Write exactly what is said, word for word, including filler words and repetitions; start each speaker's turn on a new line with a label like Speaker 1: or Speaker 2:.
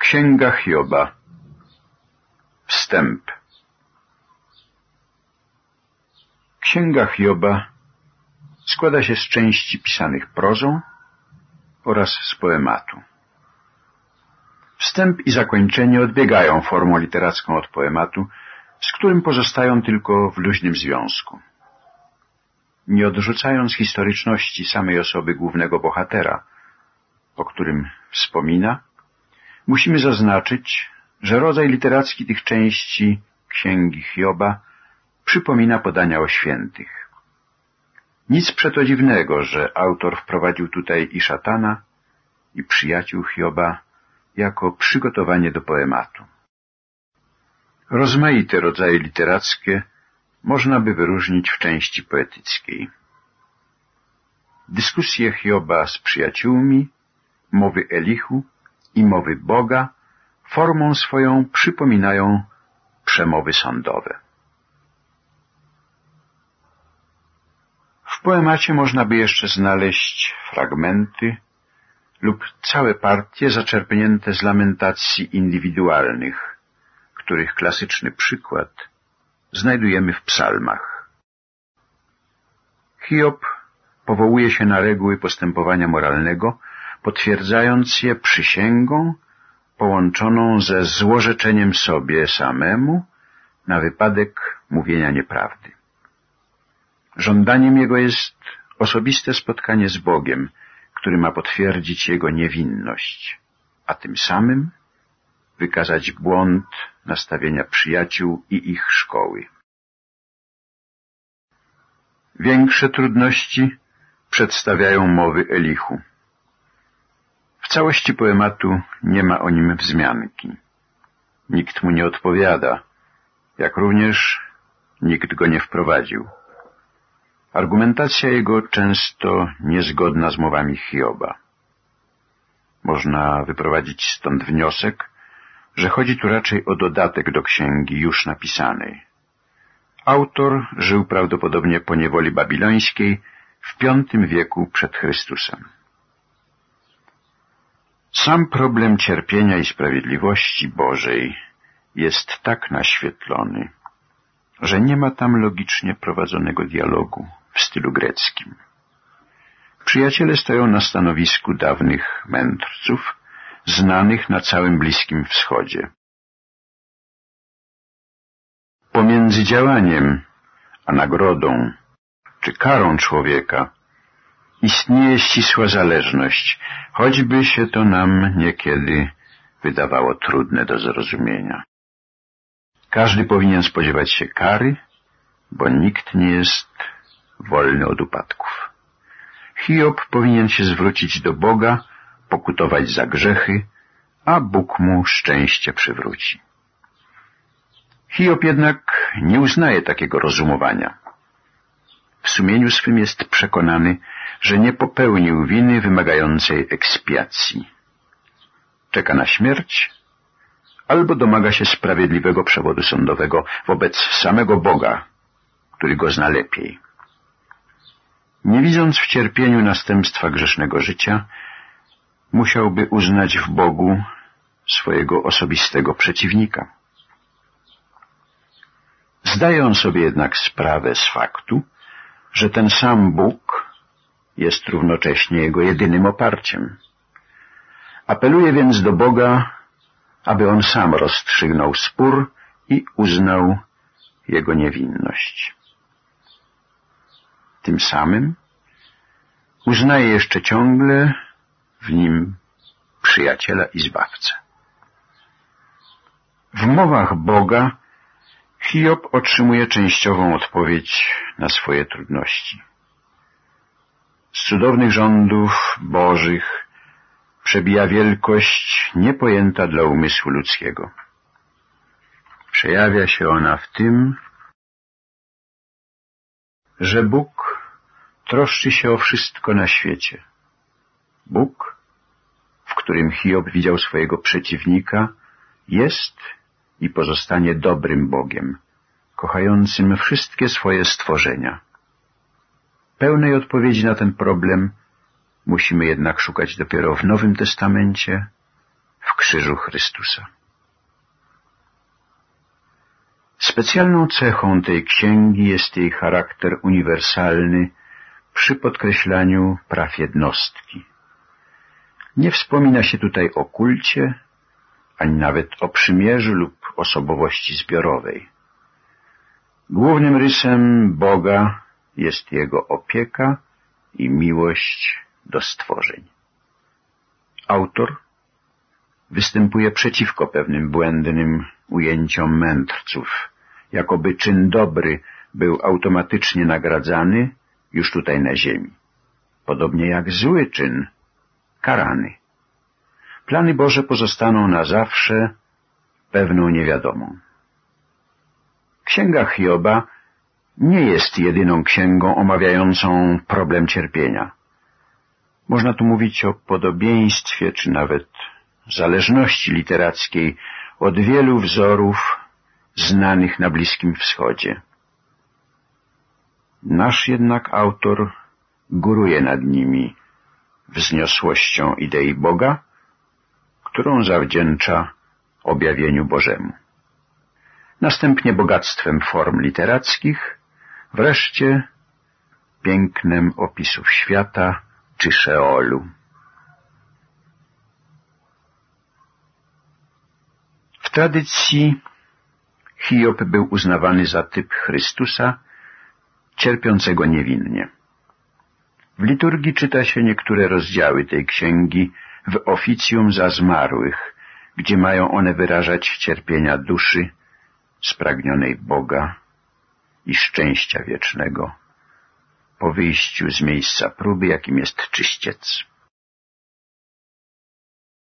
Speaker 1: Księga Hioba. Wstęp. Księga Hioba składa się z części pisanych prozą oraz z poematu. Wstęp i zakończenie odbiegają formą literacką od poematu, z którym pozostają tylko w luźnym związku. Nie odrzucając historyczności samej osoby głównego bohatera, o którym wspomina, musimy zaznaczyć, że rodzaj literacki tych części Księgi Hioba przypomina podania o świętych. Nic przeto dziwnego, że autor wprowadził tutaj i szatana, i przyjaciół Hioba jako przygotowanie do poematu. Rozmaite rodzaje literackie można by wyróżnić w części poetyckiej. Dyskusje Hioba z przyjaciółmi, mowy Elihu i mowy Boga formą swoją przypominają przemowy sądowe. W poemacie można by jeszcze znaleźć fragmenty lub całe partie zaczerpnięte z lamentacji indywidualnych, których klasyczny przykład znajdujemy w psalmach. Hiob powołuje się na reguły postępowania moralnego, potwierdzając je przysięgą połączoną ze złorzeczeniem sobie samemu na wypadek mówienia nieprawdy. Żądaniem jego jest osobiste spotkanie z Bogiem, który ma potwierdzić jego niewinność, a tym samym wykazać błąd nastawienia przyjaciół i ich szkoły. Większe trudności przedstawiają mowy Elihu. W całości poematu nie ma o nim wzmianki. Nikt mu nie odpowiada, jak również nikt go nie wprowadził. Argumentacja jego często niezgodna z mowami Hioba. Można wyprowadzić stąd wniosek, że chodzi tu raczej o dodatek do księgi już napisanej. Autor żył prawdopodobnie po niewoli babilońskiej w piątym wieku przed Chrystusem. Sam problem cierpienia i sprawiedliwości Bożej jest tak naświetlony, że nie ma tam logicznie prowadzonego dialogu w stylu greckim. Przyjaciele stoją na stanowisku dawnych mędrców, znanych na całym Bliskim Wschodzie. Pomiędzy działaniem a nagrodą czy karą człowieka istnieje ścisła zależność, choćby się to nam niekiedy wydawało trudne do zrozumienia. Każdy powinien spodziewać się kary, bo nikt nie jest wolny od upadków. Hiob powinien się zwrócić do Boga, pokutować za grzechy, a Bóg mu szczęście przywróci. Hiob jednak nie uznaje takiego rozumowania. W sumieniu swym jest przekonany, że nie popełnił winy wymagającej ekspiacji. Czeka na śmierć, albo domaga się sprawiedliwego przewodu sądowego wobec samego Boga, który go zna lepiej. Nie widząc w cierpieniu następstwa grzesznego życia, musiałby uznać w Bogu swojego osobistego przeciwnika. Zdaje on sobie jednak sprawę z faktu, że ten sam Bóg jest równocześnie jego jedynym oparciem. Apeluje więc do Boga, aby on sam rozstrzygnął spór i uznał jego niewinność. Tym samym uznaje jeszcze ciągle w nim przyjaciela i zbawcę. W mowach Boga Hiob otrzymuje częściową odpowiedź na swoje trudności. Z cudownych rządów Bożych przebija wielkość niepojęta dla umysłu ludzkiego. Przejawia się ona w tym, że Bóg troszczy się o wszystko na świecie. Bóg, w którym Hiob widział swojego przeciwnika, jest i pozostanie dobrym Bogiem, kochającym wszystkie swoje stworzenia. Pełnej odpowiedzi na ten problem musimy jednak szukać dopiero w Nowym Testamencie, w krzyżu Chrystusa. Specjalną cechą tej księgi jest jej charakter uniwersalny przy podkreślaniu praw jednostki. Nie wspomina się tutaj o kulcie, ani nawet o przymierzu lub osobowości zbiorowej. Głównym rysem Boga jest Jego opieka i miłość do stworzeń. Autor występuje przeciwko pewnym błędnym ujęciom mędrców, jakoby czyn dobry był automatycznie nagradzany już tutaj na ziemi, podobnie jak zły czyn karany. Plany Boże pozostaną na zawsze pewną niewiadomą. Księga Hioba nie jest jedyną księgą omawiającą problem cierpienia. Można tu mówić o podobieństwie, czy nawet zależności literackiej od wielu wzorów znanych na Bliskim Wschodzie. Nasz jednak autor góruje nad nimi wzniosłością idei Boga, którą zawdzięcza objawieniu Bożemu. Następnie bogactwem form literackich, wreszcie pięknem opisów świata czy Szeolu. W tradycji Hiob był uznawany za typ Chrystusa, cierpiącego niewinnie. W liturgii czyta się niektóre rozdziały tej księgi w oficjum za zmarłych, gdzie mają one wyrażać cierpienia duszy spragnionej Boga i szczęścia wiecznego po wyjściu z miejsca próby, jakim jest czyściec.